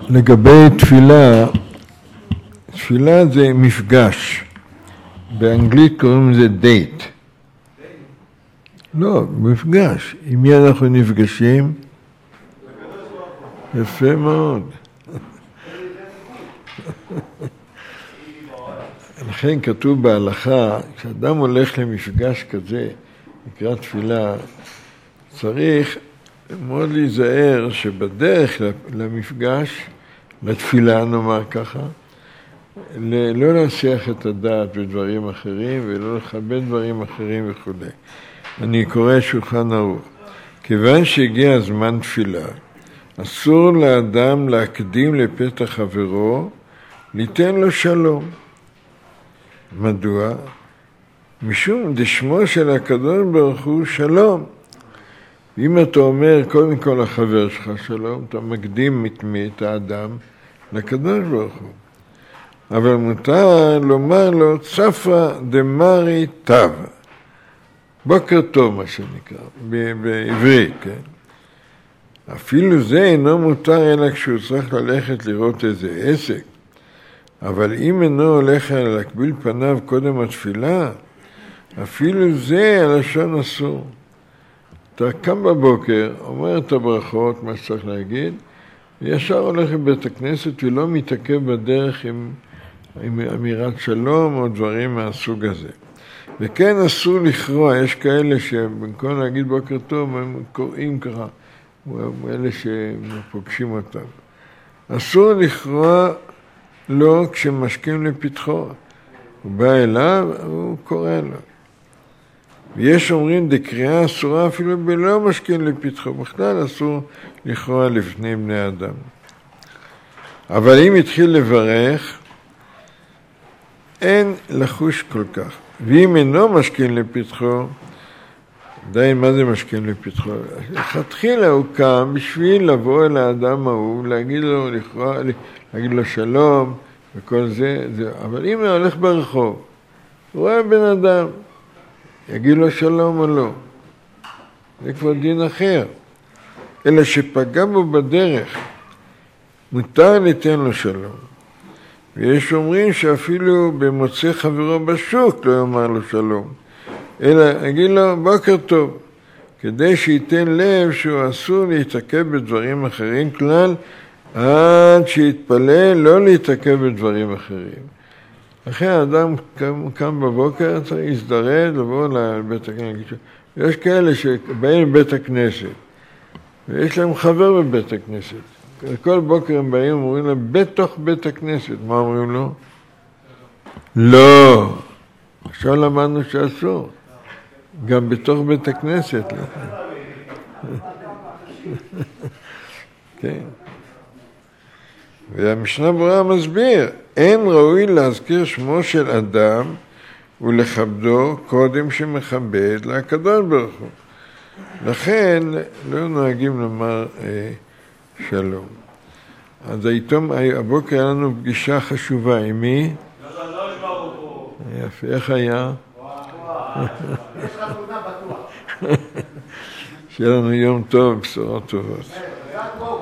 לגבי תפילה, תפילה זה מפגש. באנגלית קוראים לזה דייט. לא, מפגש. עם מי אנחנו נפגשים? יפה מאוד. לכן כתוב בהלכה, כשאדם הולך למפגש כזה, נקרא תפילה, צריך מאוד להיזהר שבדרך למפגש, לתפילה נאמר ככה, לא להסיח את הדעת בדברים אחרים ולא לכבד דברים אחרים וכו'. אני קורא שולחן ערוך. כיוון שהגיע הזמן תפילה, אסור לאדם להקדים לפתח חברו, ליתן לו שלום. מדוע? משום דשמו של הקדוש ברוך הוא שלום. אם אתה אומר קודם כל לחבר שלך שלום, אתה מקדים את האדם לקדוש ברוך הוא. אבל מותר לומר לו צפרא דמרי תב. בוקר טוב מה שנקרא, בעברית, כן? אפילו זה אינו מותר אלא כשהוא צריך ללכת לראות איזה עסק. אבל אם אינו הולך להקביל פניו קודם התפילה, אפילו זה הלשון אסור. אתה קם בבוקר, אומר את הברכות, מה שצריך להגיד, וישר הולך לבית הכנסת ולא מתעכב בדרך עם אמירת שלום או דברים מהסוג הזה. וכן אסור לכרוע, יש כאלה שבמקום להגיד בוקר טוב, הם קוראים ככה, אלה שפוגשים אותם. אסור לכרוע לו כשמשכים לפתחו. הוא בא אליו, הוא קורא לו. ויש אומרים, דקריאה אסורה אפילו בלא משכים לפתחו. בכלל אסור לכרוע לפני בני אדם. אבל אם התחיל לברך, אין לחוש כל כך. ואם אינו משכין לפתחו, עדיין מה זה משכין לפתחו? התחילה הוא קם בשביל לבוא אל האדם ההוא, להגיד לו שלום וכל זה, אבל אם הוא הולך ברחוב, הוא רואה בן אדם, יגיד לו שלום או לא. זה כבר דין אחר. אלא שפגע בו בדרך, מותר ליתן לו שלום. ויש אומרים שאפילו במוצא חברו בשוק לא יאמר לו שלום, אלא יגיד לו בוקר טוב, כדי שייתן לב שהוא אסור להתעכב בדברים אחרים כלל, עד שיתפלל לא להתעכב בדברים אחרים. אחרי האדם קם בבוקר, צריך להזדרד, לבוא לבית הכנסת. יש כאלה שבאים לבית הכנסת, ויש להם חבר בבית הכנסת. כל בוקר הם באים ואומרים להם, בתוך בית הכנסת. מה אומרים לו? לא. עכשיו למדנו שאסור. גם בתוך בית הכנסת. כן. והמשנה ברורה מסביר, אין ראוי להזכיר שמו של אדם ולכבדו קודם שמכבד לקדוש ברוך הוא. לכן לא נוהגים לומר שלום. אז הבוקר היה לנו פגישה חשובה עם מי? יפה, איך היה? שיהיה לנו יום טוב, בשורות טובות.